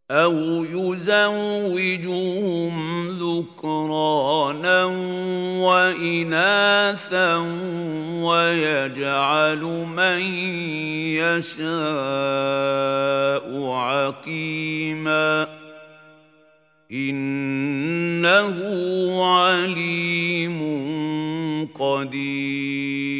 أَوْ يُزَوِّجُهُمْ ذُكْرَانًا وَإِنَاثًا وَيَجْعَلُ مَن يَشَاءُ عَقِيمًا ۚ إِنَّهُ عَلِيمٌ قَدِيرٌ